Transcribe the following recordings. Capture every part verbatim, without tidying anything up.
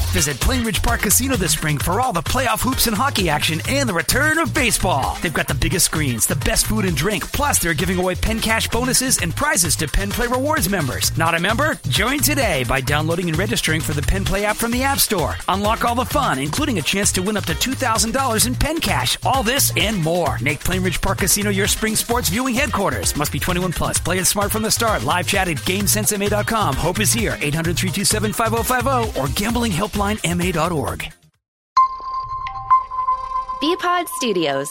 Visit Plainridge Park Casino this spring for all the playoff hoops and hockey action and the return of baseball. They've got the biggest screens, the best food and drink, plus they're giving away Penn Cash bonuses and prizes to Penn Play Rewards members. Not a member? Join today by downloading and registering for the Penn Play app from the App Store. Unlock all the fun, including a chance to win up to two thousand dollars in Penn Cash. All this and more. Make Plainridge Park Casino your spring sports viewing headquarters. Must be twenty-one plus. Play it smart from the start. Live chat at GameSense M A dot com. Hope is here. eight hundred, three two seven, five oh five oh or gambling helpline M A dot org. B-Pod Studios.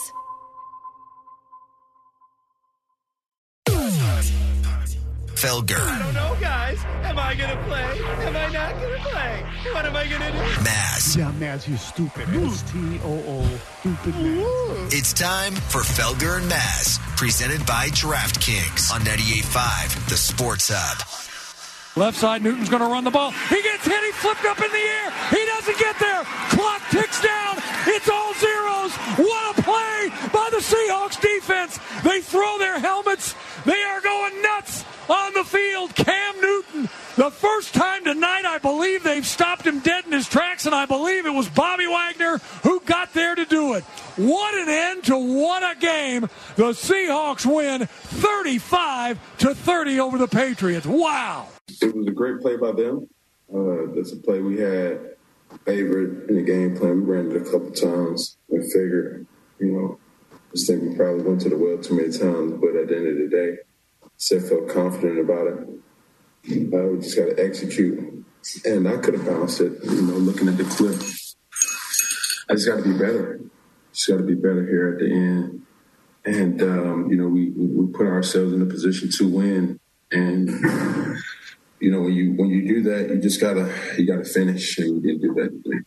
Felger. I don't know, guys. Am I going to play? Am I not going to play? What am I going to do? Maz. Yeah, Maz, you stupid. S T O O. Stupid Maz. It's time for Felger and Maz, presented by DraftKings on ninety-eight point five, the Sports Hub. Left side, Newton's going to run the ball. He gets hit. He flipped up in the air. He doesn't get there. Clock ticks down. It's all zeros. What a play by the Seahawks defense. They throw their helmets. They are going nuts on the field. Cam Newton, the first time tonight, I believe they've stopped him dead in his tracks, and I believe it was Bobby Wagner who got there to do it. What an end to what a game. The Seahawks win thirty-five to thirty over the Patriots. Wow. It was a great play by them. Uh, that's a play we had favored in the game plan. We ran it a couple times and figured, you know, I think we probably went to the well too many times, but at the end of the day, I felt confident about it. Uh, we just got to execute. And I could have bounced it, you know, looking at the clip. I just got to be better. Just got to be better here at the end. And, um, you know, we, we put ourselves in a position to win. And, you know, when you when you do that, you just got to you got to finish. And we didn't do that today.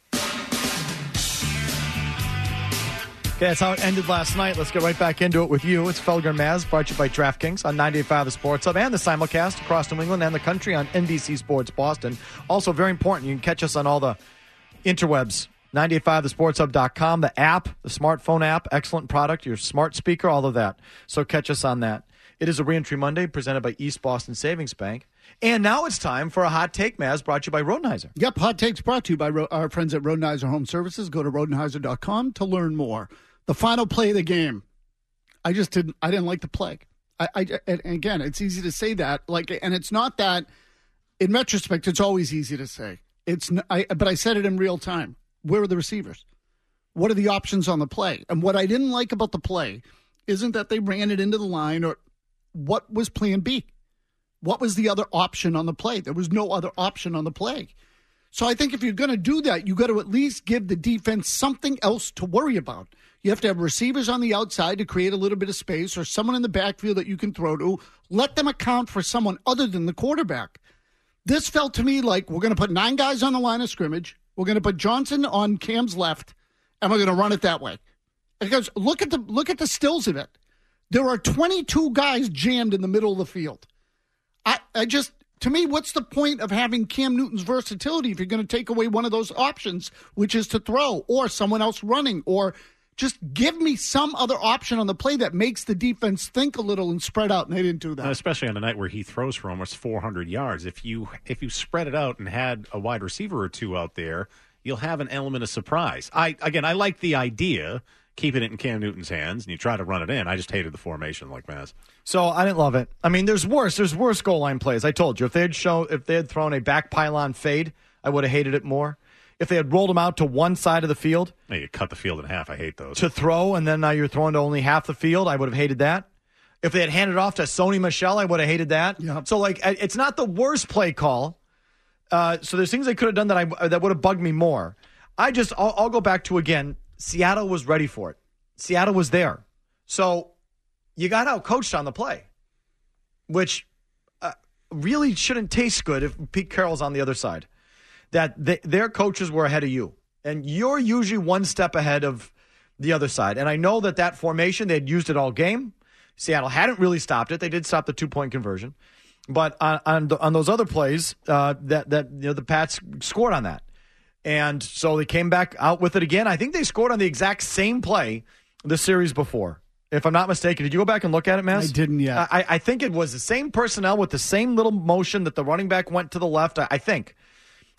Okay, that's how it ended last night. Let's get right back into it with you. It's Felger and Maz, brought to you by DraftKings on ninety-eight point five The Sports Hub and the simulcast across New England and the country on N B C Sports Boston. Also, very important, you can catch us on all the interwebs, ninety-eight point five the sports hub dot com, the app, the smartphone app, excellent product, your smart speaker, all of that. So catch us on that. It is a Reentry Monday presented by East Boston Savings Bank. And now it's time for a Hot Take, Maz, brought to you by Rodenhiser. Yep, Hot Takes brought to you by Ro- our friends at Rodenhiser Home Services. Go to rodenhiser dot com to learn more. The final play of the game, I just didn't. I didn't like the play. I, I and again, it's easy to say that. Like, and it's not that. In retrospect, it's always easy to say. It's. I, but I said it in real time. Where are the receivers? What are the options on the play? And what I didn't like about the play isn't that they ran it into the line, or what was Plan B? What was the other option on the play? There was no other option on the play. So I think if you're going to do that, you got to at least give the defense something else to worry about. You have to have receivers on the outside to create a little bit of space, or someone in the backfield that you can throw to. Let them account for someone other than the quarterback. This felt to me like we're going to put nine guys on the line of scrimmage. We're going to put Johnson on Cam's left, and we're going to run it that way. Because look at the look at the stills of it. There are twenty-two guys jammed in the middle of the field. I, I just, to me, what's the point of having Cam Newton's versatility if you're going to take away one of those options, which is to throw or someone else running, or just give me some other option on the play that makes the defense think a little and spread out, and they didn't do that. Especially on a night where he throws for almost four hundred yards. If you if you spread it out and had a wide receiver or two out there, you'll have an element of surprise. I Again, I like the idea, keeping it in Cam Newton's hands, and you try to run it in. I just hated the formation like Maz. So I didn't love it. I mean, there's worse. There's worse goal line plays. I told you, if they had shown, if they had thrown a back pylon fade, I would have hated it more. If they had rolled them out to one side of the field. Hey, you cut the field in half. I hate those. To throw, and then now you're throwing to only half the field. I would have hated that. If they had handed off to Sony Michel, I would have hated that. Yep. So, like, it's not the worst play call. Uh, so there's things they could have done that I that would have bugged me more. I just, I'll, I'll go back to, again, Seattle was ready for it. Seattle was there. So you got out-coached on the play, which uh, really shouldn't taste good if Pete Carroll's on the other side. That they, their coaches were ahead of you. And you're usually one step ahead of the other side. And I know that that formation, they had used it all game. Seattle hadn't really stopped it. They did stop the two-point conversion. But on on, the, on those other plays, uh, that, that you know the Pats scored on that. And so they came back out with it again. I think they scored on the exact same play the series before. If I'm not mistaken, did you go back and look at it, Maz? I didn't yet. I, I think it was the same personnel with the same little motion that the running back went to the left, I, I think.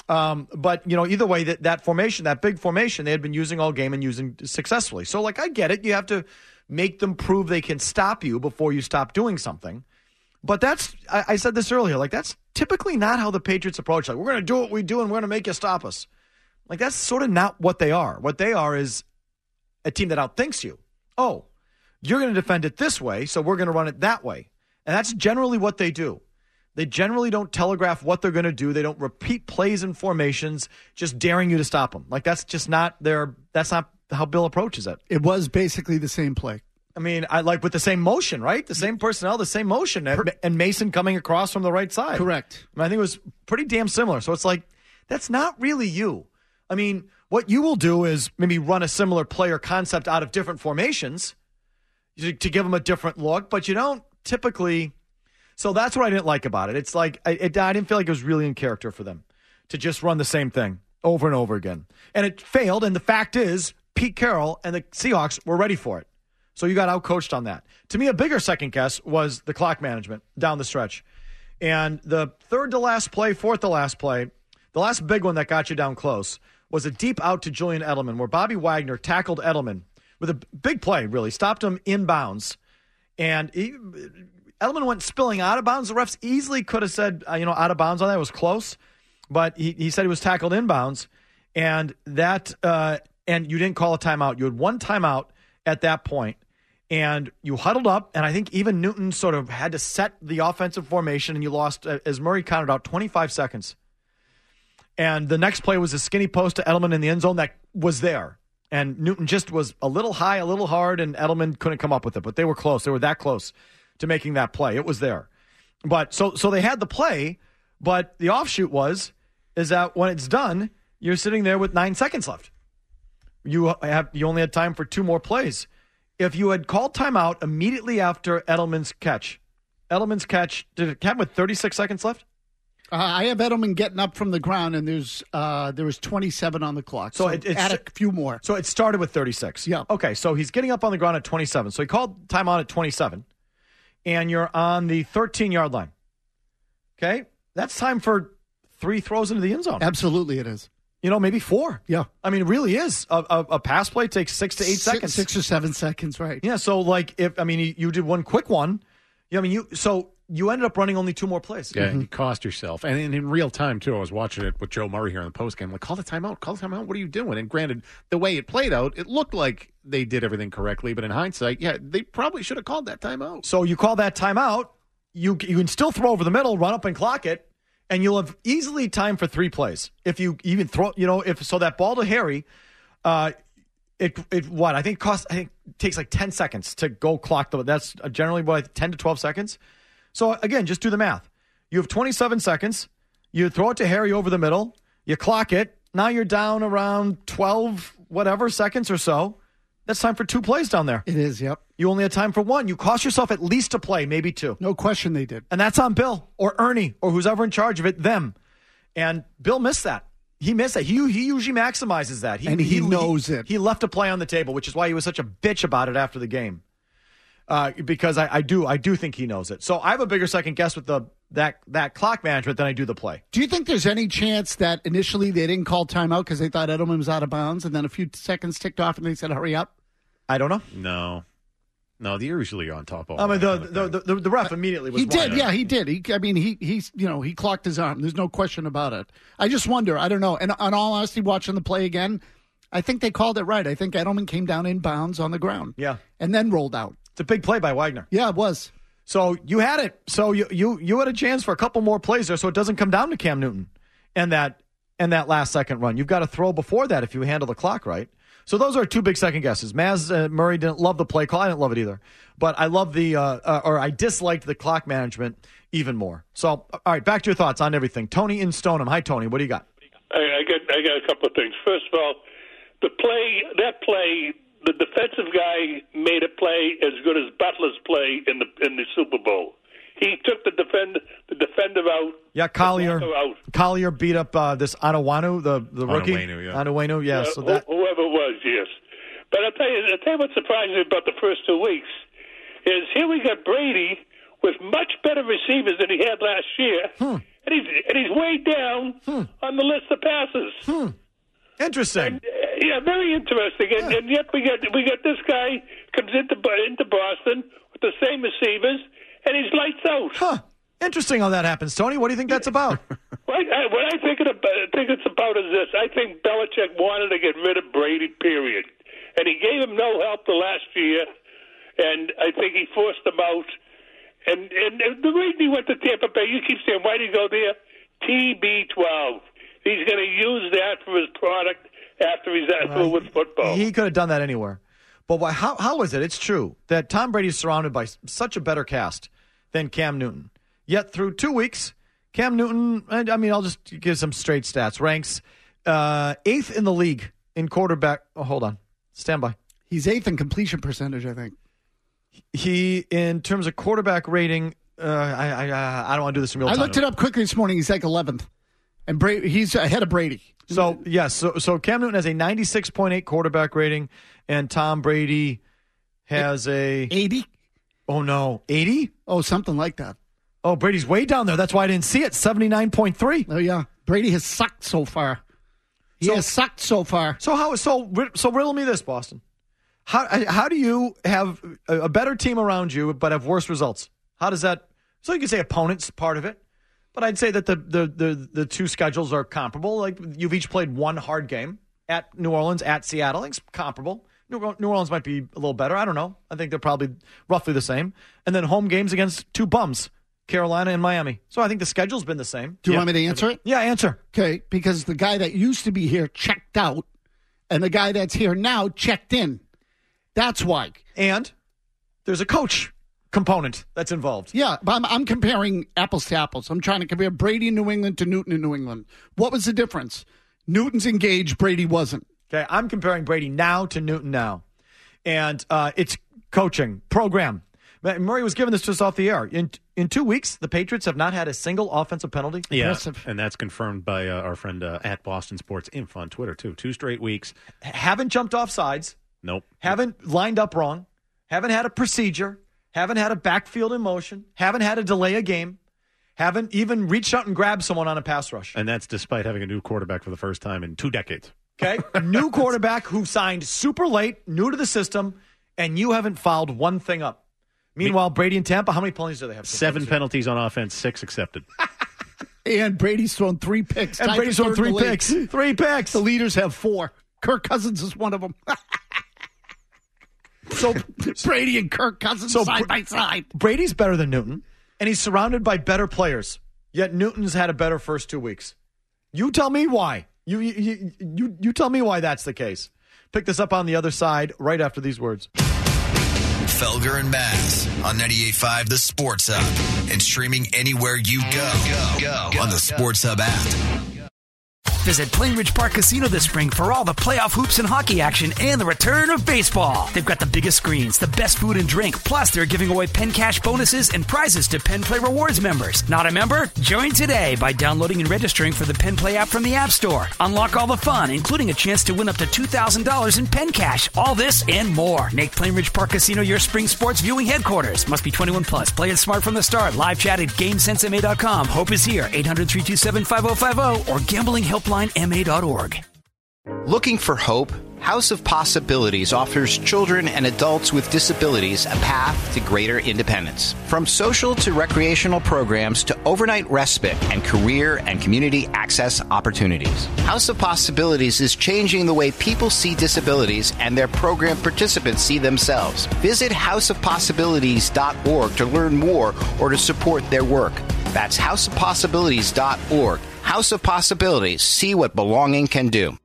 Um, but, you know, either way, that, that formation, that big formation, they had been using all game and using successfully. So, like, I get it. You have to make them prove they can stop you before you stop doing something. But that's, I, I said this earlier, like, that's typically not how the Patriots approach. Like, we're going to do what we do and we're going to make you stop us. Like, that's sort of not what they are. What they are is a team that outthinks you. Oh, you're going to defend it this way, so we're going to run it that way. And that's generally what they do. They generally don't telegraph what they're going to do. They don't repeat plays and formations, just daring you to stop them. Like, that's just not their, that's not how Bill approaches it. It was basically the same play. I mean, I like with the same motion, right? The same personnel, the same motion, and, and Mason coming across from the right side. Correct. I, mean, I think it was pretty damn similar. So it's like, that's not really you. I mean, what you will do is maybe run a similar player concept out of different formations to, to give them a different look, but you don't typically. So that's what I didn't like about it. It's like I, it, I didn't feel like it was really in character for them to just run the same thing over and over again. And it failed, and the fact is Pete Carroll and the Seahawks were ready for it. So you got outcoached on that. To me, a bigger second guess was the clock management down the stretch. And the third to last play, fourth to last play, the last big one that got you down close was a deep out to Julian Edelman where Bobby Wagner tackled Edelman with a big play, really. Stopped him in bounds. And he, Edelman went spilling out of bounds. The refs easily could have said, uh, you know, out of bounds on that. It was close. But he, he said he was tackled in bounds. And that, uh, and you didn't call a timeout. You had one timeout at that point. And you huddled up, and I think even Newton sort of had to set the offensive formation, and you lost, as Murray counted out, twenty-five seconds. And the next play was a skinny post to Edelman in the end zone that was there. And Newton just was a little high, a little hard, and Edelman couldn't come up with it. But they were close. They were that close to making that play. It was there. But so so they had the play, but the offshoot was is that when it's done, you're sitting there with nine seconds left. You have you only had time for two more plays. If you had called timeout immediately after Edelman's catch, Edelman's catch, did it come with thirty-six seconds left? Uh, I have Edelman getting up from the ground, and there's uh, there was twenty-seven on the clock. So, so it, it's, add a few more. So it started with thirty-six. Yeah. Okay, so he's getting up on the ground at twenty-seven. So he called timeout at twenty-seven, and you're on the thirteen-yard line. Okay? That's time for three throws into the end zone. Absolutely it is. You know, maybe four. Yeah. I mean, it really is. A, a, a pass play takes six to eight six, seconds. Six or seven seconds, right. Yeah, so, like, if, I mean, you, you did one quick one. Yeah, I mean, you, so you ended up running only two more plays. Yeah, mm-hmm. you cost yourself. And in, in real time, too, I was watching it with Joe Murray here in the postgame. Like, call the timeout, call the timeout. What are you doing? And granted, the way it played out, it looked like they did everything correctly. But in hindsight, yeah, they probably should have called that timeout. So you call that timeout, you you can still throw over the middle, run up and clock it, and you'll have easily time for three plays. If you even throw, you know, if so that ball to Harry, uh, it it what I think costs I think it takes like ten seconds to go clock the. That's generally what ten to twelve seconds. So again, just do the math. You have twenty-seven seconds. You throw it to Harry over the middle. You clock it. Now you're down around twelve whatever seconds or so. That's time for two plays down there. It is, yep. You only had time for one. You cost yourself at least a play, maybe two. No question they did. And that's on Bill or Ernie or who's ever in charge of it, them. And Bill missed that. He missed that. He he usually maximizes that. He, and he, he knows he, it. He left a play on the table, which is why he was such a bitch about it after the game. Uh, because I, I do I do think he knows it. So I have a bigger second guess with the that that clock management than I do the play. Do you think there's any chance that initially they didn't call timeout because they thought Edelman was out of bounds, and then a few seconds ticked off and they said, hurry up? I don't know. No. No, they're usually on top of I mean, the, the, the, the, the ref immediately was He did, wide. yeah, he did. He, I mean, he, he's, you know, he clocked his arm. There's no question about it. I just wonder, I don't know. And on all honesty, watching the play again, I think they called it right. I think Edelman came down in bounds on the ground. Yeah. And then rolled out. It's a big play by Wagner. Yeah, it was. So you had it. So you you you had a chance for a couple more plays there, so it doesn't come down to Cam Newton and that and that last second run. You've got to throw before that if you handle the clock right. So those are two big second guesses. Maz uh, Murray didn't love the play call. I didn't love it either. But I love the, uh, uh, or I disliked the clock management even more. So, all right, back to your thoughts on everything. Tony in Stoneham. Hi, Tony. What do you got? I, I got I got a couple of things. First of all, the play, that play, the defensive guy made a play as good as Butler's play in the in the Super Bowl. He took the defend the defender out. Yeah, Collier. Out. Collier beat up uh, this Anawanu, the the rookie. Onwenu, yeah. Onwenu, yeah. Uh, so that whoever it was, yes. But I'll tell you, I'll tell you what surprised me about the first two weeks is here we got Brady with much better receivers than he had last year, hmm. and he's and he's way down hmm. on the list of passes. Hmm. Interesting. And, uh, yeah, very interesting. And, yeah. and yet we got we got this guy comes into into Boston with the same receivers, and he's lights out. Huh. Interesting how that happens, Tony. What do you think that's about? Well, I, what I think, it about, I think it's about is this. I think Belichick wanted to get rid of Brady, period. And he gave him no help the last year, and I think he forced him out. And, and, and the reason he went to Tampa Bay, you keep saying, why did he go there? T B twelve. He's going to use that for his product after he's right. through with football. He could have done that anywhere. But why, how, how is it? It's true that Tom Brady's surrounded by such a better cast than Cam Newton. Yet through two weeks, Cam Newton, I mean, I'll just give some straight stats. Ranks uh, eighth in the league in quarterback. Oh, hold on. Stand by. He's eighth in completion percentage, I think. He, in terms of quarterback rating, uh, I, I, uh, I don't want to do this in real time. I looked it up quickly this morning. He's like eleventh. And Brady, he's ahead of Brady. So, yes. So, so Cam Newton has a ninety-six point eight quarterback rating, and Tom Brady has a... eighty? Oh, no. eighty? Oh, something like that. Oh, Brady's way down there. That's why I didn't see it. seventy-nine point three. Oh, yeah. Brady has sucked so far. He so, has sucked so far. So how? So so riddle me this, Boston. How how do you have a better team around you but have worse results? How does that? So you can say opponents part of it, but I'd say that the the the, the two schedules are comparable. Like you've each played one hard game at New Orleans, at Seattle. It's comparable. New, New Orleans might be a little better. I don't know. I think they're probably roughly the same. And then home games against two bums. Carolina and Miami. So I think the schedule's been the same. Do you yeah. want me to answer it? Yeah, answer. Okay, because the guy that used to be here checked out, and the guy that's here now checked in. That's why. And there's a coach component that's involved. Yeah, but I'm, I'm comparing apples to apples. I'm trying to compare Brady in New England to Newton in New England. What was the difference? Newton's engaged, Brady wasn't. Okay, I'm comparing Brady now to Newton now. And uh, it's coaching, program. Murray was giving this to us off the air. In in two weeks, the Patriots have not had a single offensive penalty. Yeah, Impressive. And that's confirmed by uh, our friend uh, at Boston Sports Inf on Twitter, too. Two straight weeks. Haven't jumped off sides. Nope. Haven't lined up wrong. Haven't had a procedure. Haven't had a backfield in motion. Haven't had a delay a game. Haven't even reached out and grabbed someone on a pass rush. And that's despite having a new quarterback for the first time in two decades. Okay? New quarterback who signed super late, new to the system, and you haven't fouled one thing up. Meanwhile, Brady and Tampa, how many penalties do they have? Seven penalties on offense, six accepted. And Brady's thrown three picks. And Brady's thrown three picks. Three picks. The leaders have four. Kirk Cousins is one of them. So Brady and Kirk Cousins so side by side. Brady's better than Newton, and he's surrounded by better players. Yet Newton's had a better first two weeks. You tell me why. You you you, you tell me why that's the case. Pick this up on the other side right after these words. Felger and Mazz on ninety-eight point five The Sports Hub and streaming anywhere you go, go, go on the Sports Hub app. Visit Plainridge Park Casino this spring for all the playoff hoops and hockey action and the return of baseball. They've got the biggest screens, the best food and drink, plus they're giving away Penn Cash bonuses and prizes to Penn Play Rewards members. Not a member? Join today by downloading and registering for the Penn Play app from the App Store. Unlock all the fun, including a chance to win up to two thousand dollars in Penn Cash. All this and more. Make Plainridge Park Casino your spring sports viewing headquarters. Must be twenty-one plus. Play it smart from the start. Live chat at GameSense M A dot com. Hope is here. eight hundred, three two seven, five oh five oh or gambling helpline M A dot org. Looking for hope? House of Possibilities offers children and adults with disabilities a path to greater independence. From social to recreational programs to overnight respite and career and community access opportunities. House of Possibilities is changing the way people see disabilities and their program participants see themselves. Visit house of possibilities dot org to learn more or to support their work. That's house of possibilities dot org. House of Possibilities. See what belonging can do.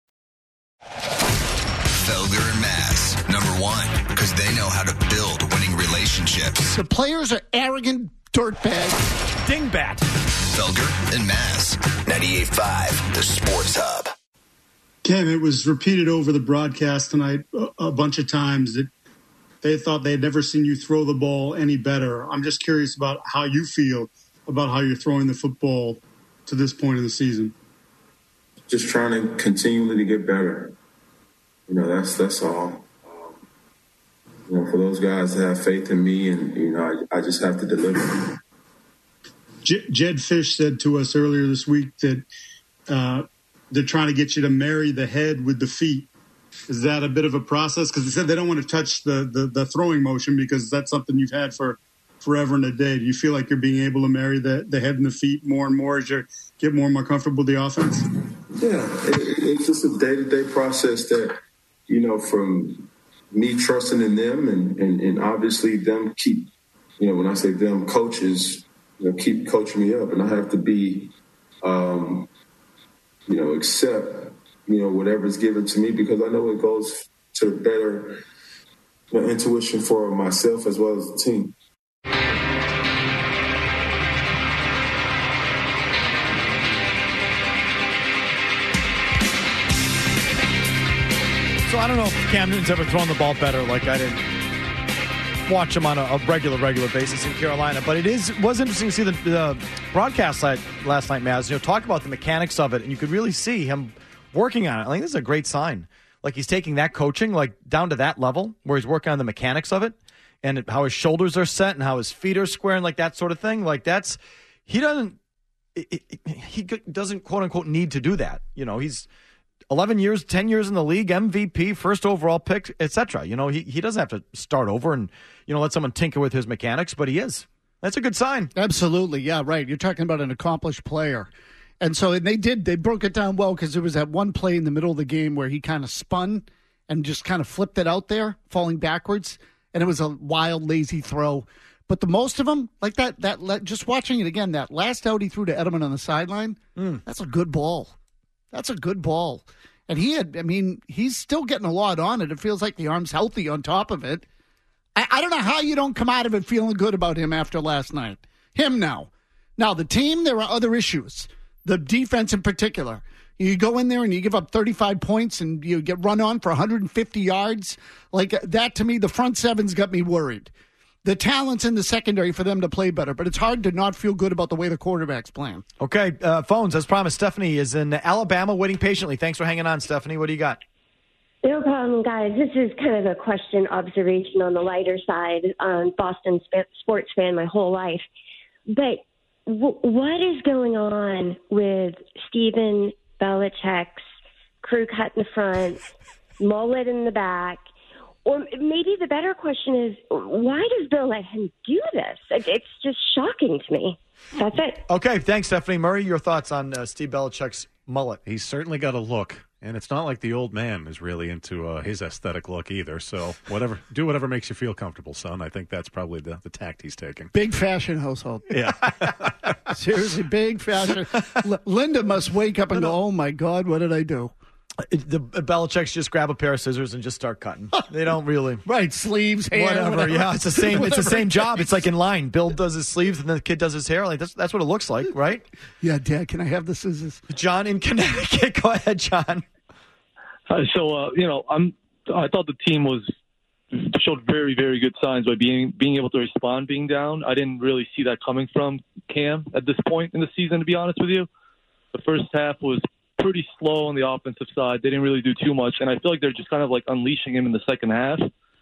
Felger and Mazz, number one, because they know how to build winning relationships. The players are arrogant dirtbags. Dingbat. Felger and Mazz, ninety-eight point five, The Sports Hub. Cam, it was repeated over the broadcast tonight a, a bunch of times that they thought they had never seen you throw the ball any better. I'm just curious about how you feel about how you're throwing the football to this point in the season. Just trying to continually to get better. You know, that's that's all. Um, you know, for those guys to have faith in me, and you know, I, I just have to deliver. J- Jed Fish said to us earlier this week that uh, they're trying to get you to marry the head with the feet. Is that a bit of a process? Because they said they don't want to touch the, the, the throwing motion because that's something you've had for forever and a day. Do you feel like you're being able to marry the, the head and the feet more and more as you get more and more comfortable with the offense? Yeah, it, it's just a day-to-day process that, you know, from me trusting in them and, and, and obviously them keep, you know, when I say them, coaches, you know, keep coaching me up. And I have to be, um, you know, accept, you know, whatever's given to me because I know it goes to better you know, intuition for myself as well as the team. So I don't know if Cam Newton's ever thrown the ball better. Like I didn't watch him on a, a regular, regular basis in Carolina. But it is was interesting to see the, the broadcast last, last night, Maz. You know, talk about the mechanics of it, and you could really see him working on it. I think this is a great sign. Like he's taking that coaching like down to that level where he's working on the mechanics of it and how his shoulders are set and how his feet are square and like that sort of thing. Like that's he doesn't it, it, he doesn't quote unquote need to do that. You know, he's eleven years, ten years in the league, M V P, first overall pick, et cetera. You know, he, he doesn't have to start over and, you know, let someone tinker with his mechanics, but he is. That's a good sign. Absolutely. Yeah, right. You're talking about an accomplished player. And so and they did, they broke it down well because there was that one play in the middle of the game where he kind of spun and just kind of flipped it out there, falling backwards. And it was a wild, lazy throw. But the most of them, like that, that just watching it again, that last out he threw to Edelman on the sideline, mm. that's a good ball. That's a good ball. And he had, I mean, he's still getting a lot on it. It feels like the arm's healthy on top of it. I, I don't know how you don't come out of it feeling good about him after last night. Him now. Now, the team, there are other issues. The defense in particular. You go in there and you give up thirty-five points and you get run on for one hundred fifty yards. Like that, to me, the front seven's got me worried. The talent's in the secondary for them to play better, but it's hard to not feel good about the way the quarterback's playing. Okay, uh, phones, as promised, Stephanie is in Alabama waiting patiently. Thanks for hanging on, Stephanie. What do you got? No problem, guys. This is kind of a question, observation on the lighter side. Um, Boston sports fan my whole life. But w- what is going on with Stephen Belichick's crew cut in the front, mullet in the back? Or maybe the better question is, why does Bill let him do this? It's just shocking to me. That's it. Okay, thanks, Stephanie. Murray, your thoughts on uh, Steve Belichick's mullet? He's certainly got a look, and it's not like the old man is really into uh, his aesthetic look either. So whatever, do whatever makes you feel comfortable, son. I think that's probably the, the tact he's taking. Big fashion household. Yeah. Seriously, big fashion. L- Linda must wake up and go, oh, my God, what did I do? The Belichick's just grab a pair of scissors and just start cutting. They don't really right sleeves, hair, whatever. whatever. Yeah, it's the same. It's the same job. It's like in line. Bill does his sleeves and the kid does his hair. Like that's that's what it looks like, right? Yeah, Dad, can I have the scissors? John in Connecticut. Go ahead, John. Uh, so uh, you know, I'm. I thought the team was showed very very good signs by being being able to respond being down. I didn't really see that coming from Cam at this point in the season, to be honest with you. The first half was pretty slow on the offensive side. They didn't really do too much, and I feel like they're just kind of like unleashing him in the second half.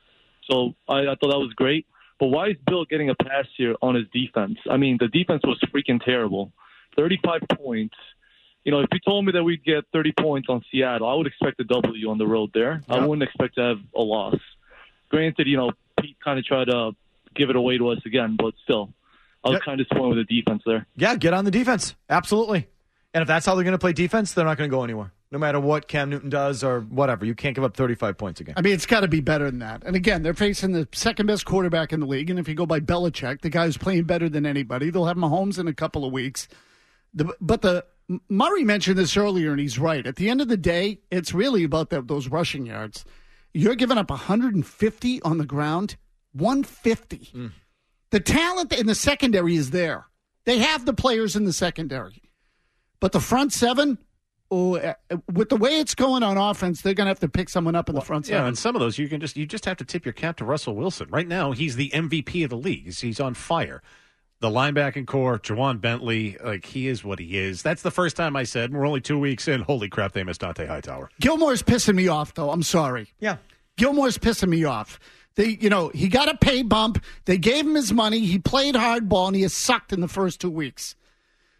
So I, I thought that was great. But why is Bill getting a pass here on his defense? I mean, the defense was freaking terrible. thirty-five points. You know, if you told me that we'd get thirty points on Seattle, I would expect a W on the road there. Yep. I wouldn't expect to have a loss. Granted, you know, Pete kind of tried to give it away to us again, but still, I was yep. kind of disappointed with the defense there. Yeah, get on the defense. Absolutely. And if that's how they're going to play defense, they're not going to go anywhere. No matter what Cam Newton does or whatever. You can't give up thirty-five points again. I mean, it's got to be better than that. And again, they're facing the second-best quarterback in the league. And if you go by Belichick, the guy who's playing better than anybody, they'll have Mahomes in a couple of weeks. The, but the Murray mentioned this earlier, and he's right. At the end of the day, it's really about the, those rushing yards. You're giving up one hundred fifty on the ground, one hundred fifty. Mm. The talent in the secondary is there. They have the players in the secondary. But the front seven, oh, with the way it's going on offense, they're going to have to pick someone up in well, the front seven. Yeah, and some of those you can just you just have to tip your cap to Russell Wilson. Right now, he's the M V P of the league. He's, he's on fire. The linebacking core, Jawan Bentley, like he is what he is. That's the first time I said we're only two weeks in. Holy crap, they missed Dante Hightower. Gilmore's pissing me off, though. I'm sorry. Yeah, Gilmore's pissing me off. They, you know, he got a pay bump. They gave him his money. He played hardball, and he has sucked in the first two weeks.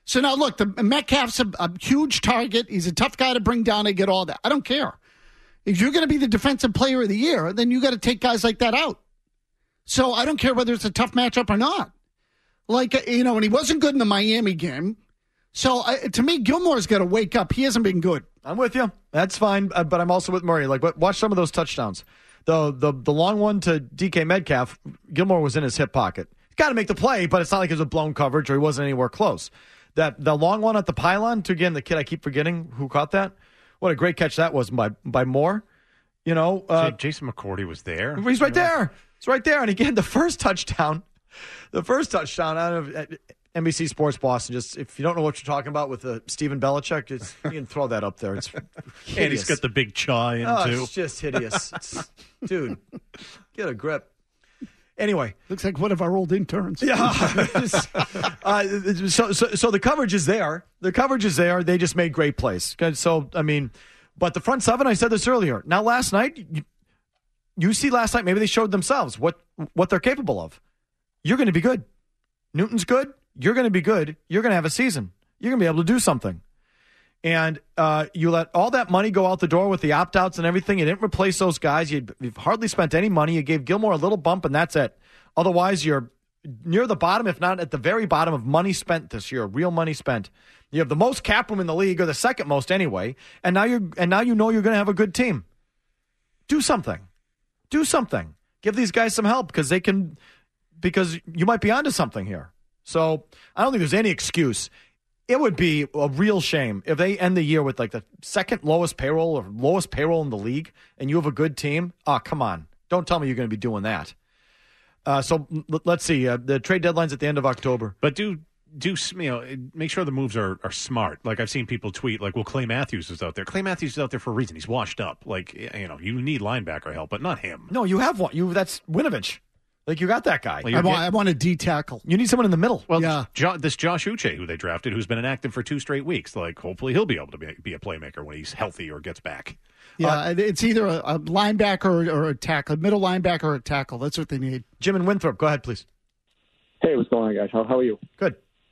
So now, look, the Metcalf's a, a huge target. He's a tough guy to bring down and get all that. I don't care. If you're going to be the defensive player of the year, then you got to take guys like that out. So I don't care whether it's a tough matchup or not. Like, you know, and he wasn't good in the Miami game. So I, to me, Gilmore's got to wake up. He hasn't been good. I'm with you. That's fine. Uh, but I'm also with Murray. Like, but watch some of those touchdowns. The the the long one to D K Metcalf, Gilmore was in his hip pocket. He's got to make the play, but it's not like it was a blown coverage or he wasn't anywhere close. That the long one at the pylon to, again, the kid I keep forgetting who caught that. What a great catch that was by by Moore. You know, uh, Jason McCourty was there. He's right there. It's right there. And again, the first touchdown, the first touchdown out of uh, N B C Sports Boston. Just if you don't know what you're talking about with uh, Stephen Belichick, just, you can throw that up there. It's hideous. And he's got the big chaw in oh, too. It's just hideous, it's, dude. Get a grip. Anyway, looks like one of our old interns. Yeah. uh, so, so, so the coverage is there. The coverage is there. They just made great plays. So, I mean, but the front seven, I said this earlier. Now, last night, you, you see last night, maybe they showed themselves what, what they're capable of. You're going to be good. Newton's good. You're going to be good. You're going to have a season. You're going to be able to do something. And uh, you let all that money go out the door with the opt-outs and everything. You didn't replace those guys. You'd, you've hardly spent any money. You gave Gilmore a little bump, and that's it. Otherwise, you're near the bottom, if not at the very bottom of money spent this year, real money spent. You have the most cap room in the league, or the second most anyway, and now you're and now you know you're going to have a good team. Do something. Do something. Give these guys some help because they can, because you might be onto something here. So I don't think there's any excuse. It would be a real shame if they end the year with like the second lowest payroll or lowest payroll in the league and you have a good team. Oh, come on. Don't tell me you're going to be doing that. Uh, so l- let's see. Uh, the trade deadline's at the end of October. But do, do you know, make sure the moves are, are smart. Like I've seen people tweet, like, well, Clay Matthews is out there. Clay Matthews is out there for a reason. He's washed up. Like, you know, you need linebacker help, but not him. No, you have one. You That's Winovich. Like, you got that guy. Well, I, want, I want a D tackle. You need someone in the middle. Well, yeah. Jo- this Josh Uche, who they drafted, who's been inactive for two straight weeks, like, hopefully he'll be able to be, be a playmaker when he's healthy or gets back. Yeah, uh, it's either a, a linebacker or, or a tackle, a middle linebacker or a tackle. That's what they need. Jim and Winthrop, go ahead, please. Hey, what's going on, guys? How, how are you? Good.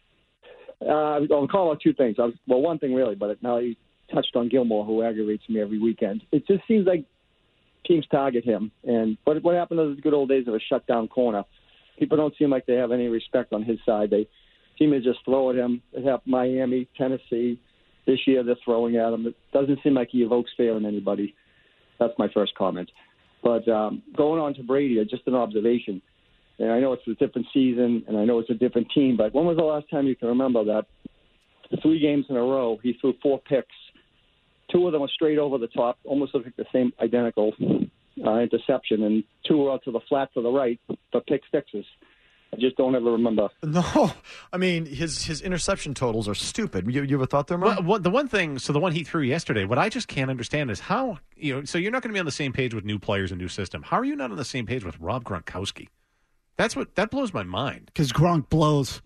Uh, I'll call out two things. I was, well, one thing really, but now you touched on Gilmore, who aggravates me every weekend. It just seems like teams target him. And what, what happened to the good old days of a shutdown corner? People don't seem like they have any respect on his side. They seem to just throw at him. They have Miami, Tennessee. This year they're throwing at him. It doesn't seem like he evokes fear in anybody. That's my first comment. But um, going on to Brady, just an observation. And I know it's a different season, and I know it's a different team, but when was the last time you can remember that the three games in a row he threw four picks? Two of them were straight over the top, almost looked like the same identical uh, interception, and two were out to the flat to the right, but pick sixes. I just don't ever remember. No, I mean, his his interception totals are stupid. You, you ever thought they're well, what, the one thing, so the one he threw yesterday, what I just can't understand is how, you know, so you're not going to be on the same page with new players and new system. How are you not on the same page with Rob Gronkowski? That's what, that blows my mind. Because Gronk blows.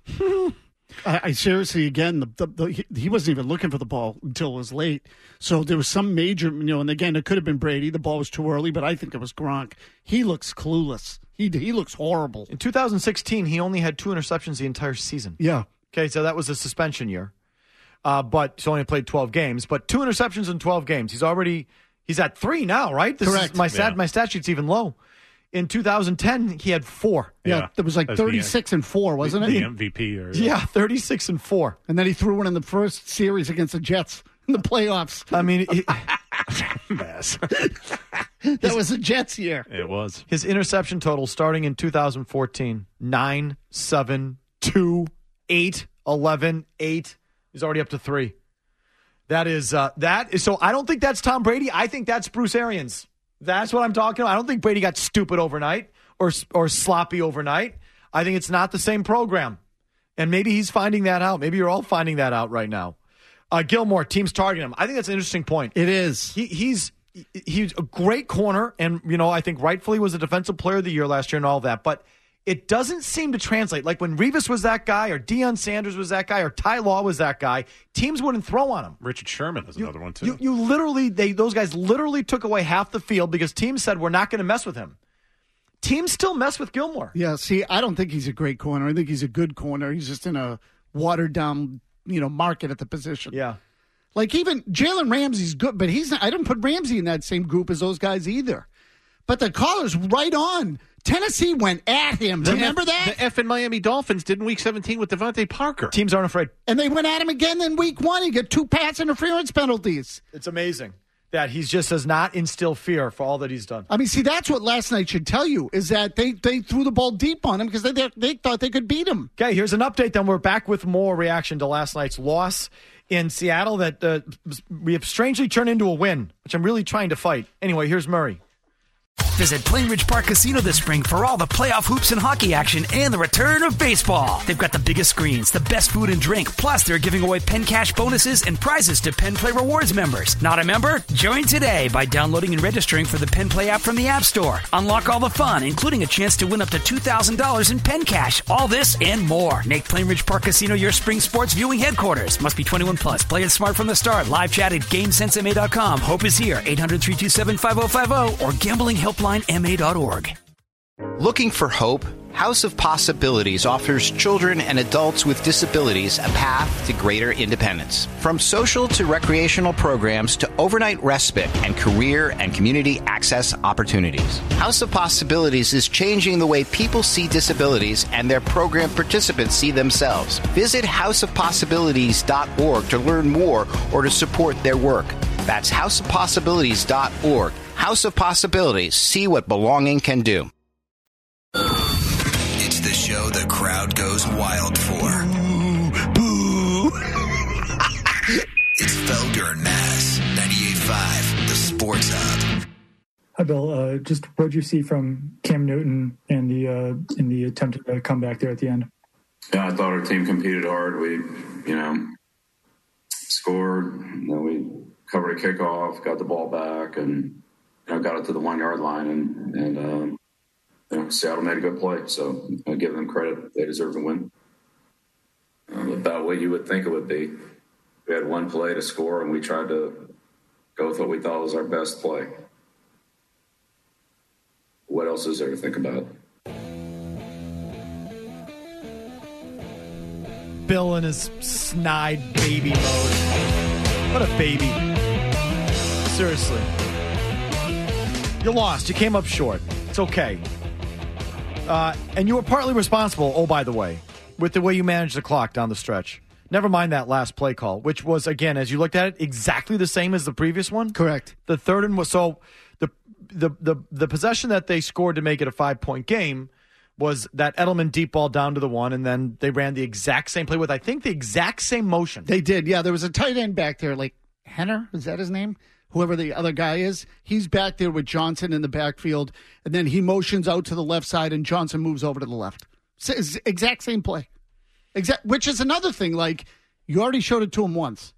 I, I seriously, again, the, the, the, he, he wasn't even looking for the ball until it was late. So there was some major, you know, and again, it could have been Brady. The ball was too early, but I think it was Gronk. He looks clueless. He he looks horrible. In two thousand sixteen, he only had two interceptions the entire season. Yeah. Okay, so that was a suspension year. Uh, but he's only played twelve games. But two interceptions in twelve games. He's already, he's at three now, right? This Correct. Is, my, stat, Yeah. my stat sheet's even low. In two thousand ten, he had four. Yeah, Yeah. there was like That's the- thirty-six and four, wasn't The it? M V P. Or, Yeah, thirty-six and four. And then he threw one in the first series against the Jets in the playoffs. I mean, he, mess. That was a Jets year. It was. his interception total starting in two thousand fourteen, nine, seven, two, eight, eleven, eight. He's already up to three. That is, uh, that is, so I don't think that's Tom Brady. I think that's Bruce Arians. That's what I'm talking about. I don't think Brady got stupid overnight or or sloppy overnight. I think it's not the same program. And maybe he's finding that out. Maybe you're all finding that out right now. Uh, Gilmore, teams targeting him. I think that's an interesting point. It is. He, he's he's a great corner, and you know I think rightfully was a defensive player of the year last year and all that. But it doesn't seem to translate. Like when Revis was that guy, or Deion Sanders was that guy, or Ty Law was that guy, teams wouldn't throw on him. Richard Sherman is another one, too. You, you literally, they those guys literally took away half the field because teams said we're not going to mess with him. Teams still mess with Gilmore. Yeah, see, I don't think he's a great corner. I think he's a good corner. He's just in a watered down you know, market at the position. Yeah. Like even Jalen Ramsey's good, but he's not, I don't put Ramsey in that same group as those guys either. But the caller's right on. Tennessee went at him. The Remember F, that? The effing Miami Dolphins did in Week seventeen with Devontae Parker. Teams aren't afraid. And they went at him again in week one. He got two pass interference penalties. It's amazing that he just does not instill fear for all that he's done. I mean, see, that's what last night should tell you, is that they, they threw the ball deep on him because they, they they thought they could beat him. Okay, here's an update. Then we're back with more reaction to last night's loss in Seattle that uh, we have strangely turned into a win, which I'm really trying to fight. Anyway, here's Murray. Visit Plainridge Park Casino this spring for all the playoff hoops and hockey action and the return of baseball. They've got the biggest screens, the best food and drink, plus they're giving away Penn Cash bonuses and prizes to Penn Play Rewards members. Not a member? Join today by downloading and registering for the Penn Play app from the App Store. Unlock all the fun, including a chance to win up to two thousand dollars in Penn Cash. All this and more. Make Plainridge Park Casino your spring sports viewing headquarters. Must be twenty-one plus. Play it smart from the start. Live chat at game sense m a dot com. Hope is here. eight hundred, three two seven, five oh five oh or gambling helpline m a dot org. Looking for hope? House of Possibilities offers children and adults with disabilities a path to greater independence. From social to recreational programs to overnight respite and career and community access opportunities. House of Possibilities is changing the way people see disabilities and their program participants see themselves. Visit house of possibilities dot org to learn more or to support their work. That's house of possibilities dot org. House of Possibilities. See what belonging can do. It's the show the crowd goes wild for. Boo! It's Felger and Mass, ninety-eight point five, the Sports Hub. Hi, Bill. Uh, just what did you see from Cam Newton and the uh, in the attempt to come back there at the end? Yeah, I thought our team competed hard. We, you know, scored. You know, we covered a kickoff, got the ball back, and you know, got it to the one yard line, and and um, you know, Seattle made a good play. So I give them credit; they deserve to win. Um, about what you would think it would be. We had one play to score, and we tried to go with what we thought was our best play. What else is there to think about? Bill in his snide baby mode. What a baby. Seriously. You lost. You came up short. It's okay. Uh, and you were partly responsible, oh, by the way, with the way you managed the clock down the stretch. Never mind that last play call, which was, again, as you looked at it, exactly the same as the previous one. Correct. The third and was so the the the the possession that they scored to make it a five-point game was that Edelman deep ball down to the one, and then they ran the exact same play with, I think, the exact same motion. They did, yeah. There was a tight end back there, like Henner, is that his name? Whoever the other guy is. He's back there with Johnson in the backfield, and then he motions out to the left side, and Johnson moves over to the left. It's exact same play. Exact, which is another thing, like, you already showed it to him once.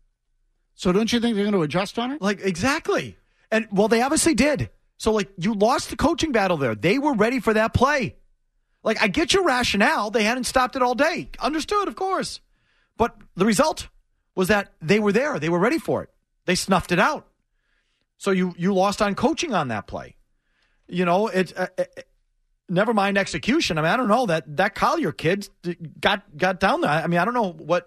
So don't you think they're going to adjust on it? Like, exactly. And, well, they obviously did. So, like, you lost the coaching battle there. They were ready for that play. Like, I get your rationale. They hadn't stopped it all day. Understood, of course. But the result was that they were there. They were ready for it. They snuffed it out. So you you lost on coaching on that play. You know, it, uh, it never mind execution. I mean, I don't know. That that Collier kid got got down there. I mean, I don't know what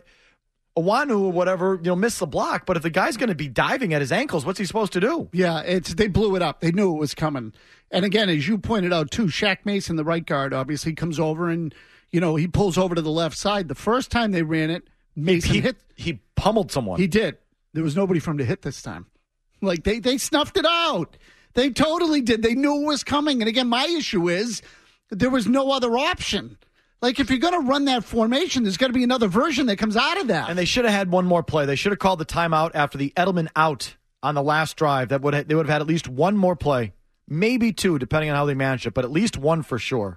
Owanu or whatever, you know, missed the block. But if the guy's going to be diving at his ankles, what's he supposed to do? Yeah, it's they blew it up. They knew it was coming. And again, as you pointed out too, Shaq Mason, the right guard, obviously comes over and, you know, he pulls over to the left side. The first time they ran it, Mason he, hit. He pummeled someone. He did. There was nobody for him to hit this time. Like, they, they snuffed it out. They totally did. They knew it was coming. And again, my issue is there was no other option. Like, if you're going to run that formation, there's got to be another version that comes out of that. And they should have had one more play. They should have called the timeout after the Edelman out on the last drive. That would have, they would have had at least one more play, maybe two, depending on how they managed it, but at least one for sure.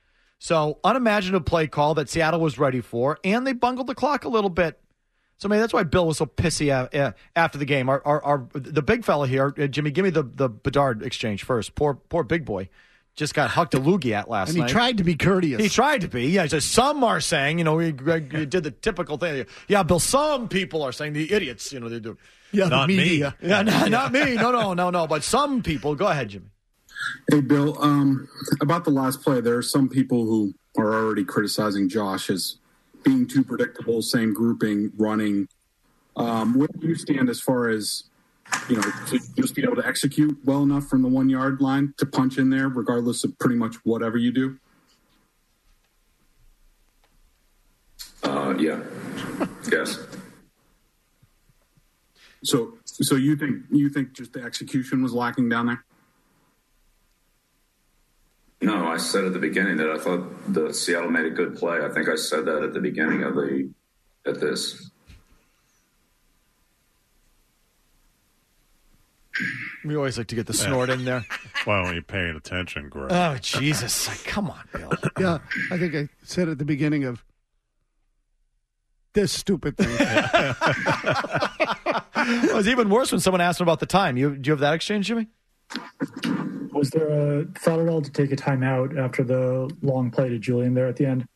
So, unimaginative play call that Seattle was ready for, and they bungled the clock a little bit. So maybe that's why Bill was so pissy after the game. Our, our, our the big fella here, Jimmy, give me the, the Bedard exchange first. Poor poor big boy just got hucked a loogie at last and night. And he tried to be courteous. He tried to be. Yeah, he says, some are saying, you know, he, he did the typical thing. Yeah, Bill, some people are saying, the idiots, you know, they do. Yeah, not the media. me. Yeah, not, not me. No, no, no, no. But some people. Go ahead, Jimmy. Hey, Bill, um, about the last play, there are some people who are already criticizing Josh as being too predictable, same grouping, running. Um, where do you stand as far as, you know, to just be able to execute well enough from the one yard line to punch in there, regardless of pretty much whatever you do? Uh, yeah. Yes. So, so you think you think just the execution was lacking down there? No, I said at the beginning that I thought the Seattle made a good play. I think I said that at the beginning of the at this. We always like to get the snort in there. Why aren't you paying attention, Greg? Oh, Jesus. Come on, Bill. Yeah, I think I said at the beginning of this stupid thing. It was even worse when someone asked him about the time. You, do you have that exchange, Jimmy? Was there a thought at all to take a timeout after the long play to Julian there at the end?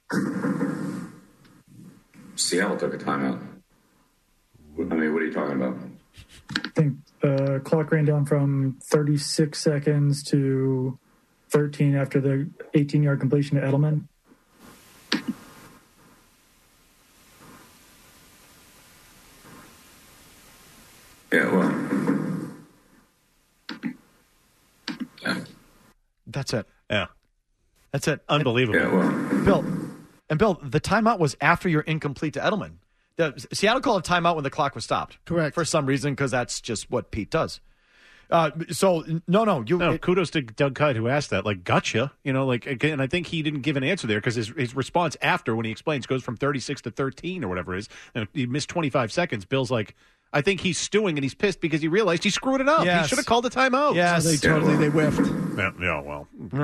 Seattle took a timeout. I mean, what are you talking about? I think uh, clock ran down from thirty-six seconds to thirteen after the eighteen-yard completion to Edelman. Yeah, well. Yeah. That's it. Yeah. That's it. Unbelievable. Yeah, well. Bill, and Bill, the timeout was after you're incomplete to Edelman. The, Seattle called a timeout when the clock was stopped. Correct. For some reason, because that's just what Pete does. Uh, so, no, no. You, no, it, kudos to Doug Kite who asked that. Like, gotcha. You know, like, again, I think he didn't give an answer there because his, his response after, when he explains, goes from thirty-six to thirteen or whatever it is. And he missed twenty-five seconds. Bill's like, I think he's stewing and he's pissed because he realized he screwed it up. Yes. He should have called a timeout. Yes. So they totally, they whiffed. Yeah, yeah well.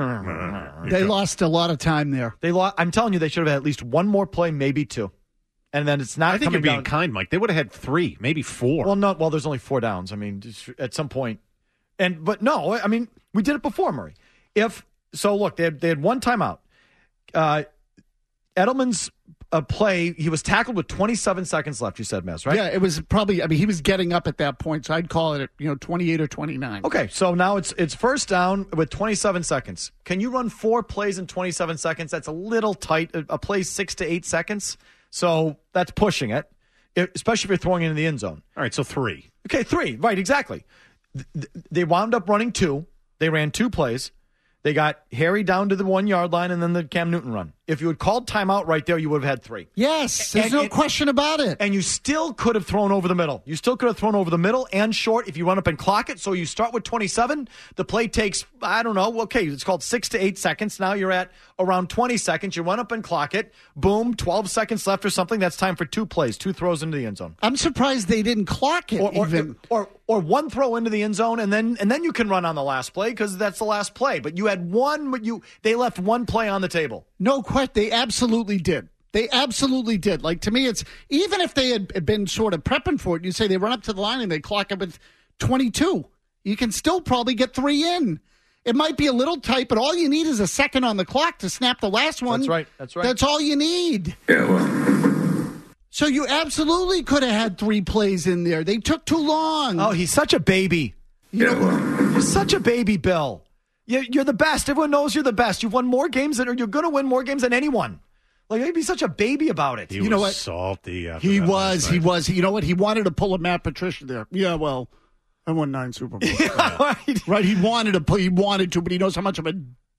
They lost a lot of time there. They lost. I'm telling you, they should have had at least one more play, maybe two. And then it's not I think coming you're being down. kind, Mike. They would have had three, maybe four. Well, no, well, there's only four downs. I mean, just at some point. And but no, I mean, we did it before, Murray. If so, look, they had, they had one timeout. Uh, Edelman's uh, play, he was tackled with twenty-seven seconds left. You said, Mess, right? Yeah, it was probably. I mean, he was getting up at that point, so I'd call it, you know, twenty-eight or twenty-nine. Okay, so now it's it's first down with twenty-seven seconds. Can you run four plays in twenty-seven seconds? That's a little tight. A, a play six to eight seconds, so that's pushing it, especially if you're throwing it in the end zone. All right, so three. Okay, three. Right, exactly. They wound up running two. They ran two plays. They got Harry down to the one-yard line and then the Cam Newton run. If you had called timeout right there, you would have had three. Yes, there's and, no and, question about it. And you still could have thrown over the middle. You still could have thrown over the middle and short if you run up and clock it. So you start with twenty-seven. The play takes, I don't know, okay, it's called six to eight seconds. Now you're at around twenty seconds. You run up and clock it. Boom, twelve seconds left or something. That's time for two plays, two throws into the end zone. I'm surprised they didn't clock it or, or, even. Or, or one throw into the end zone, and then and then you can run on the last play because that's the last play. But you had one, but you they left one play on the table. No question. They absolutely did. They absolutely did. Like, to me, it's even if they had been sort of prepping for it, you say they run up to the line and they clock it with twenty-two. You can still probably get three in. It might be a little tight, but all you need is a second on the clock to snap the last one. That's right. That's right. That's all you need. Yeah, well. So you absolutely could have had three plays in there. They took too long. Oh, he's such a baby. You yeah, know, well. You're such a baby, Bill. You're, you're the best. Everyone knows you're the best. You've won more games than, or you're going to win more games than anyone. Like, you'd be such a baby about it. He you was know what? salty. After he that was. last He night. was. You know what? He wanted to pull a Matt Patricia there. Yeah, well, I won nine Super Bowls. Yeah, right. Right? He wanted to. Pull, he wanted to, but he knows how much of a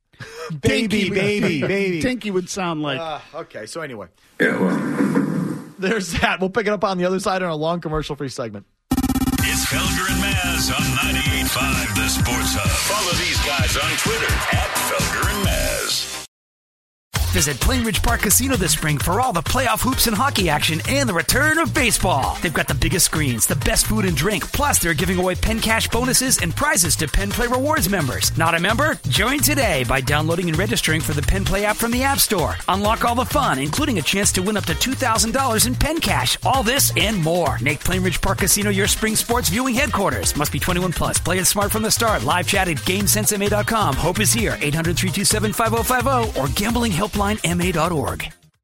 baby, baby, baby. Dinky would sound like. Uh, okay, so anyway. Yeah, well. There's that. We'll pick it up on the other side in a long commercial-free segment. It's Felger and Maz on ninety-eight point five The Sports Hub. Follow these guys on Twitter at Felger and Maz. Visit Plainridge Park Casino this spring for all the playoff hoops and hockey action and the return of baseball. They've got the biggest screens, the best food and drink, plus they're giving away Penn Cash bonuses and prizes to Penn Play Rewards members. Not a member? Join today by downloading and registering for the Penn Play app from the App Store. Unlock all the fun, including a chance to win up to two thousand dollars in Penn Cash. All this and more. Make Plainridge Park Casino your spring sports viewing headquarters. Must be twenty-one plus. Play it smart from the start. Live chat at game sense M A dot com. Hope is here. eight hundred, three two seven, five oh five oh or gambling helpline M A dot org.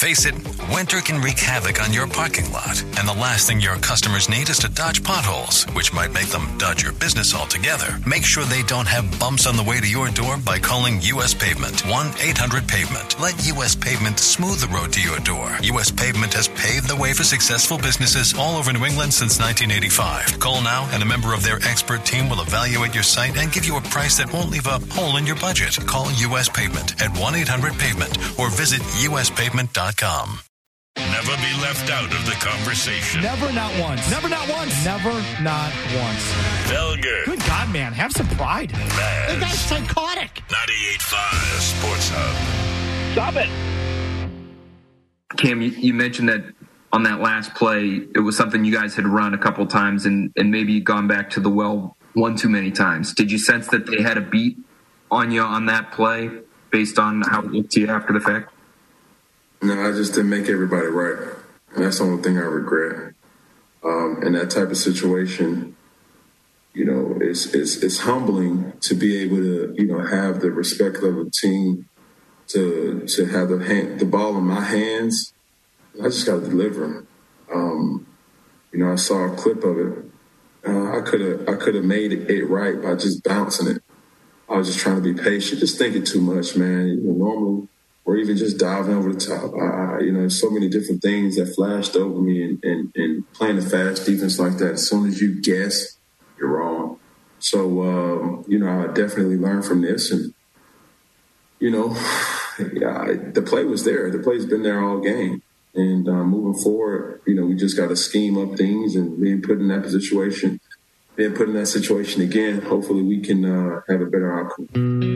Face it, winter can wreak havoc on your parking lot, and the last thing your customers need is to dodge potholes, which might make them dodge your business altogether. Make sure they don't have bumps on the way to your door by calling U S Pavement. one eight hundred pavement. Let U S Pavement smooth the road to your door. U S Pavement has paved the way for successful businesses all over New England since nineteen eighty-five. Call now, and a member of their expert team will evaluate your site and give you a price that won't leave a hole in your budget. Call U S Pavement at one eight hundred pavement or visit U S pavement dot com. Never be left out of the conversation. Never, not once. Never, not once. Never, not once. Felger. Good God, man. Have some pride. Maz. The guy's psychotic. ninety-eight point five Sports Hub. Stop it. Cam, you, you mentioned that on that last play, it was something you guys had run a couple times and, and maybe gone back to the well one too many times. Did you sense that they had a beat on you on that play based on how it looked to you after the fact? No, I just didn't make everybody right. And that's the only thing I regret. Um, in that type of situation, you know, it's, it's it's humbling to be able to, you know, have the respect of a team, to to have the hand, the ball in my hands. I just got to deliver. Um, you know, I saw a clip of it. Uh, I could have I could have made it, it right by just bouncing it. I was just trying to be patient, just thinking too much, man. You know, normally, or even just diving over the top. I, I, you know, there's so many different things that flashed over me, and, and, and playing a fast defense like that, as soon as you guess, you're wrong. So, um, you know, I definitely learned from this. And, you know, yeah, I, the play was there. The play's been there all game. And uh, moving forward, you know, we just got to scheme up things, and being put in that situation, being put in that situation again, hopefully we can uh, have a better outcome.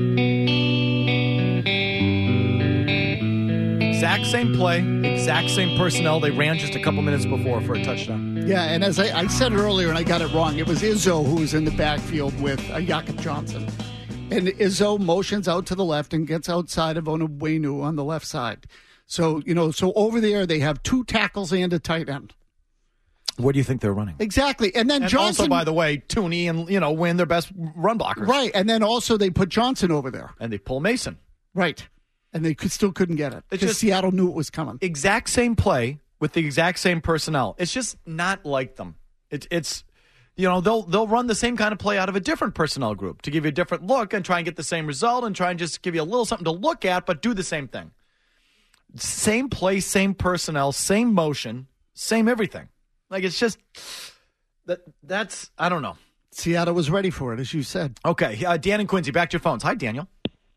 Exact same play, exact same personnel they ran just a couple minutes before for a touchdown. Yeah, and as I, I said earlier, and I got it wrong, it was Izzo who was in the backfield with uh, Jakob Johnson. And Izzo motions out to the left and gets outside of Onwenu on the left side. So, you know, so over there they have two tackles and a tight end. What do you think they're running? Exactly. And then and Johnson. Also, by the way, Tooney and, you know, Wynn, their best run blockers. Right. And then also they put Johnson over there. And they pull Mason. Right. And they could, still couldn't get it. It's because just Seattle knew it was coming. Exact same play with the exact same personnel. It's just not like them. It's, it's you know, they'll they'll run the same kind of play out of a different personnel group to give you a different look and try and get the same result and try and just give you a little something to look at, but do the same thing. Same play, same personnel, same motion, same everything. Like, it's just, that. that's, I don't know. Seattle was ready for it, as you said. Okay, uh, Dan and Quincy, back to your phones. Hi, Daniel.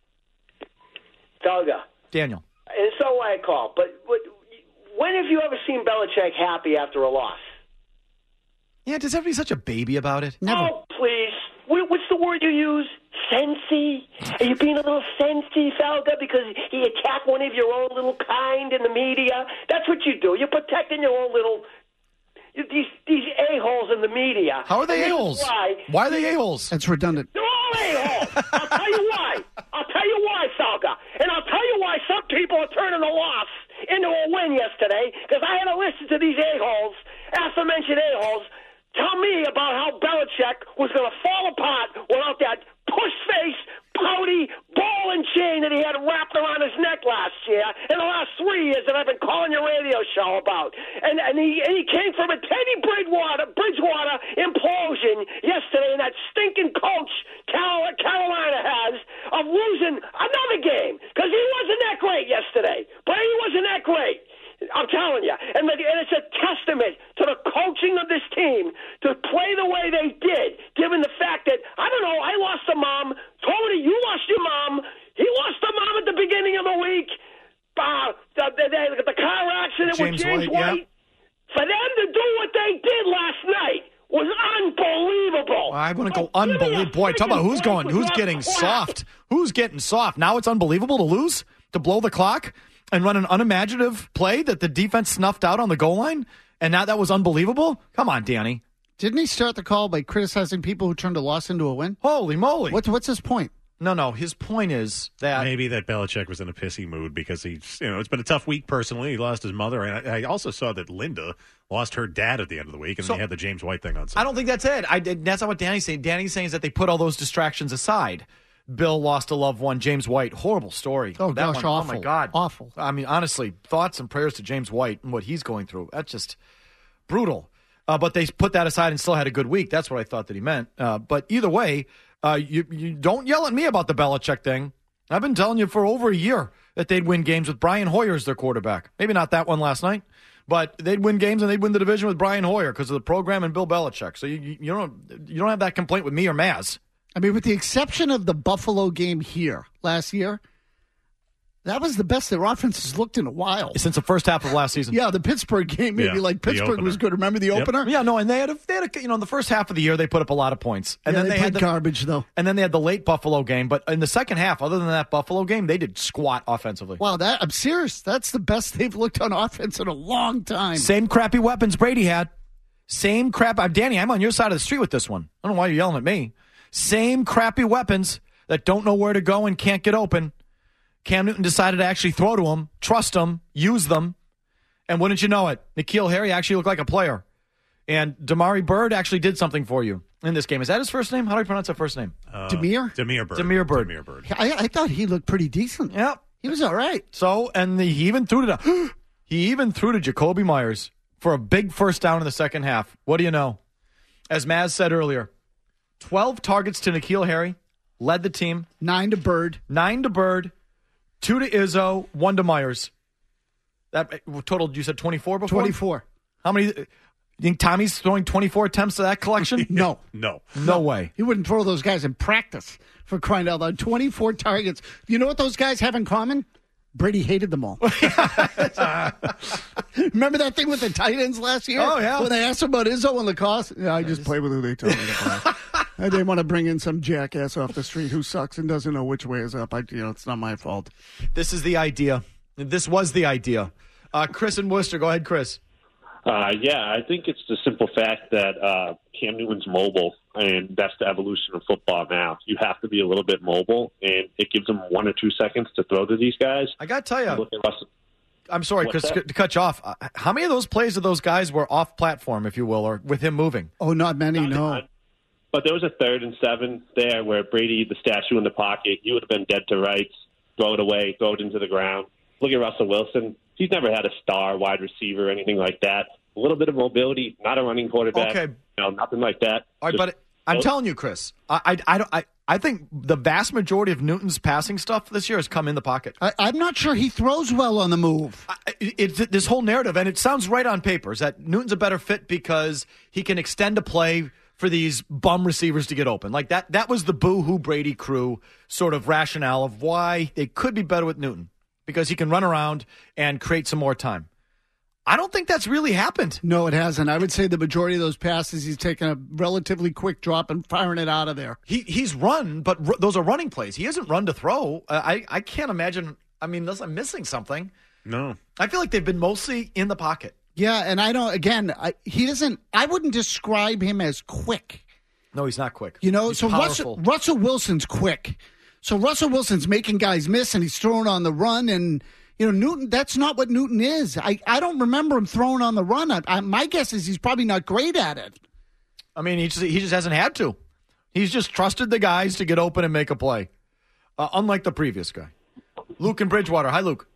Felga. Daniel. And so I call, but, but when have you ever seen Belichick happy after a loss? Yeah, does everybody such a baby about it? Never. Oh, please. What's the word you use? Sensy? Are you being a little sensy, Felga, because he attacked one of your own little kind in the media? That's what you do. You're protecting your own little... These these a-holes in the media. How are they a-holes? Why, why are they a-holes? That's redundant. They're all a-holes. I'll tell you why. I'll tell you why, Felga. And I'll tell you why some people are turning a loss into a win yesterday, because I had to listen to these a-holes, aforementioned a-holes, tell me about how Belichick was going to fall apart without that push-face, pouty ball and chain that he had wrapped around his neck last year in the last three years that I've been calling your radio show about. And and he and he came from a Teddy Bridgewater, Bridgewater implosion yesterday, and that stinking coach Carol, Carolina has of losing another game because he wasn't that great yesterday. Brady wasn't that great. I'm telling you. And, the, and it's a testament to the coaching of this team to play the way they did, given the fact that, I don't know, I lost a mom. Tony, you lost your mom. He lost a mom at the beginning of the week. Uh, the, the, the, the car accident James with James White. White. Yep. For them to do what they did last night was unbelievable. I want to go oh, unbelievable. Boy, talk about who's going, who's getting soft. Who's getting soft? Now it's unbelievable to lose, to blow the clock, and run an unimaginative play that the defense snuffed out on the goal line, and now that was unbelievable? Come on, Danny. Didn't he start the call by criticizing people who turned a loss into a win? Holy moly. What's, what's his point? No, no, his point is that... Maybe that Belichick was in a pissy mood because he's, you know, it's been a tough week personally. He lost his mother, and I, I also saw that Linda lost her dad at the end of the week, and so, they had the James White thing on Sunday. I don't think that's it. I, that's not what Danny's saying. Danny's saying is that they put all those distractions aside. Bill lost a loved one, James White. Horrible story. Oh, that gosh, one, awful. Oh, my God. Awful. I mean, honestly, thoughts and prayers to James White and what he's going through. That's just brutal. Uh, but they put that aside and still had a good week. That's what I thought that he meant. Uh, but either way, uh, you, you don't yell at me about the Belichick thing. I've been telling you for over a year that they'd win games with Brian Hoyer as their quarterback. Maybe not that one last night, but they'd win games and they'd win the division with Brian Hoyer because of the program and Bill Belichick. So you, you, you don't you don't have that complaint with me or Maz. I mean, with the exception of the Buffalo game here last year, that was the best their offense has looked in a while. Since the first half of last season. Yeah, the Pittsburgh game, maybe Yeah, like the Pittsburgh was opener. good. Remember the Yep. opener? Yeah, no, and they had, a, they had a, you know, in the first half of the year, they put up a lot of points. And Yeah, then they they, had played the, garbage, though. And then they had the late Buffalo game. But in the second half, other than that Buffalo game, they did squat offensively. Wow, that I'm serious. That's the best they've looked on offense in a long time. Same crappy weapons Brady had. Same crap. I'm Danny, I'm on your side of the street with this one. I don't know why you're yelling at me. Same crappy weapons that don't know where to go and can't get open. Cam Newton decided to actually throw to them, trust them, use them. And wouldn't you know it, N'Keal Harry actually looked like a player. And Damari Bird actually did something for you in this game. Is that his first name? How do I pronounce that first name? Uh, Demir? Demir Bird. Demir Bird. Demir Bird. I, I thought he looked pretty decent. Yeah. He was all right. So, and the, he even threw to he even threw to Jacoby Myers for a big first down in the second half. What do you know? As Maz said earlier, twelve targets to N'Keal Harry, led the team. Nine to Bird. Nine to Bird, two to Izzo, one to Myers. That totaled, you said twenty-four before? twenty-four. How many? You think Tommy's throwing twenty-four attempts to that collection? No. No. No way. He wouldn't throw those guys in practice, for crying out loud. twenty-four targets. You know what those guys have in common? Brady hated them all. Remember that thing with the tight ends last year? Oh, yeah. When they asked about Izzo and Lacoste? Yeah, I just play with who they tell me to play. And they want to bring in some jackass off the street who sucks and doesn't know which way is up. I, you know, it's not my fault. This is the idea. This was the idea. Uh, Chris in Worcester. Go ahead, Chris. Uh, yeah, I think it's the simple fact that uh, Cam Newton's mobile, and that's the evolution of football now. You have to be a little bit mobile, and it gives them one or two seconds to throw to these guys. I got to tell you. Look at Russell. I'm sorry, What's Chris, that? to cut you off. Uh, How many of those plays of those guys were off platform, if you will, or with him moving? Oh, not many, no. But there was a third and seven there where Brady, the statue in the pocket, you would have been dead to rights, throw it away, throw it into the ground. Look at Russell Wilson. He's never had a star wide receiver or anything like that. A little bit of mobility, not a running quarterback. Okay. You know, nothing like that. All right, Just- but I'm telling you, Chris, I, I, I, don't, I, I think the vast majority of Newton's passing stuff this year has come in the pocket. I, I'm not sure he throws well on the move. It's this whole narrative, and it sounds right on paper, is that Newton's a better fit because he can extend a play for these bum receivers to get open. Like that that was the boo-hoo Brady crew sort of rationale of why they could be better with Newton, because he can run around and create some more time. I don't think that's really happened. No, it hasn't. I would say the majority of those passes, he's taken a relatively quick drop and firing it out of there. He He's run, but r- those are running plays. He hasn't run to throw. Uh, I, I can't imagine. I mean, unless I'm missing something. No. I feel like they've been mostly in the pocket. Yeah, and I don't, again, I, he doesn't, I wouldn't describe him as quick. No, he's not quick. You know, He's so powerful. Russell, Russell Wilson's quick. So Russell Wilson's making guys miss, and he's throwing on the run, and you know, Newton, that's not what Newton is. I, I don't remember him throwing on the run. I, I, my guess is he's probably not great at it. I mean, he just, he just hasn't had to. He's just trusted the guys to get open and make a play, uh, unlike the previous guy. Luke in Bridgewater. Hi, Luke.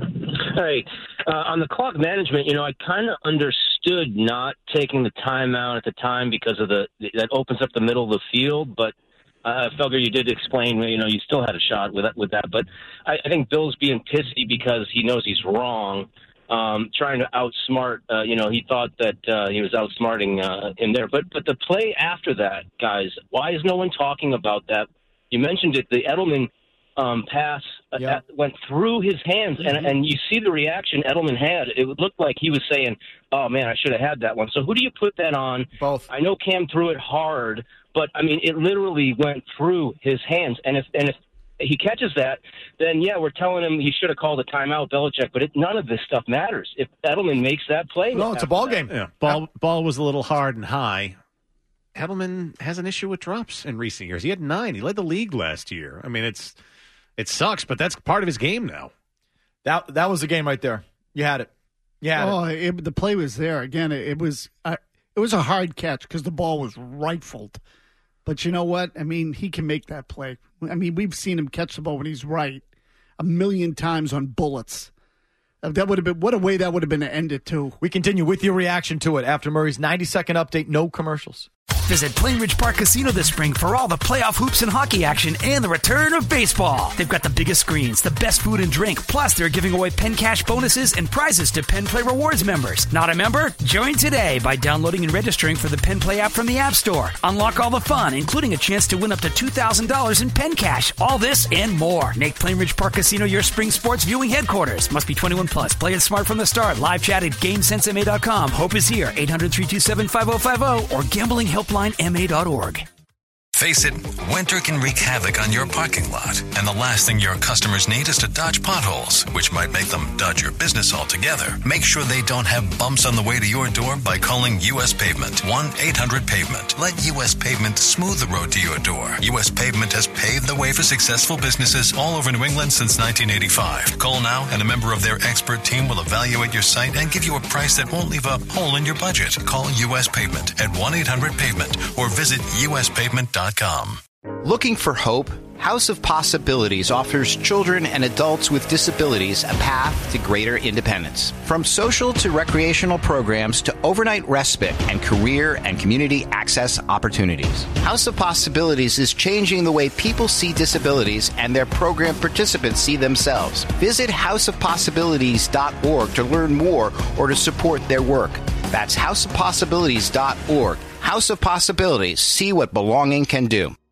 Hey, uh, on the clock management, you know, I kind of understood not taking the timeout at the time because of the that opens up the middle of the field, but Uh, Felger, you did explain, you know, you still had a shot with that, with that. But I, I think Bill's being pissy because he knows he's wrong, um, trying to outsmart, uh, you know, he thought that uh, he was outsmarting uh, in there. But but the play after that, guys, why is no one talking about that? You mentioned it, the Edelman um, pass uh, Yeah. went through his hands, Mm-hmm. and, and you see the reaction Edelman had. It looked like he was saying, oh, man, I should have had that one. So who do you put that on? Both. I know Cam threw it hard, but, I mean, it literally went through his hands. And if and if he catches that, then, yeah, we're telling him he should have called a timeout, Belichick. But it, none of this stuff matters. If Edelman makes that play. No, it's a ball game. Yeah, ball ball was a little hard and high. Edelman has an issue with drops in recent years. He had nine. He led the league last year. I mean, it's it sucks, but that's part of his game now. That that was the game right there. You had it. You had oh, it. it, the play was there again. It, it was uh, it was a hard catch because the ball was rifled. But you know what? I mean, he can make that play. I mean, we've seen him catch the ball when he's right a million times on bullets. That would have been what a way that would have been to end it too. We continue with your reaction to it after Murray's ninety second update. No commercials. Visit Plainridge Park Casino this spring for all the playoff hoops and hockey action and the return of baseball. They've got the biggest screens, the best food and drink, plus they're giving away Penn Cash bonuses and prizes to Penn Play Rewards members. Not a member? Join today by downloading and registering for the Penn Play app from the App Store. Unlock all the fun, including a chance to win up to two thousand dollars in Penn Cash. All this and more. Make Plainridge Park Casino your spring sports viewing headquarters. Must be twenty-one plus. Play it smart from the start. Live chat at game sense m a dot com. Hope is here. eight hundred, three two seven, five oh five oh or gambling helpline m a dot org. Face it, winter can wreak havoc on your parking lot, and the last thing your customers need is to dodge potholes, which might make them dodge your business altogether. Make sure they don't have bumps on the way to your door by calling U S Pavement, one eight hundred pavement. Let U S Pavement smooth the road to your door. U S Pavement has paved the way for successful businesses all over New England since nineteen eighty-five. Call now, and a member of their expert team will evaluate your site and give you a price that won't leave a hole in your budget. Call U S Pavement at one eight hundred pavement or visit u s pavement dot com. Looking for hope? House of Possibilities offers children and adults with disabilities a path to greater independence. From social to recreational programs to overnight respite and career and community access opportunities. House of Possibilities is changing the way people see disabilities and their program participants see themselves. Visit house of possibilities dot org to learn more or to support their work. That's house of possibilities dot org. House of Possibilities. See what belonging can do.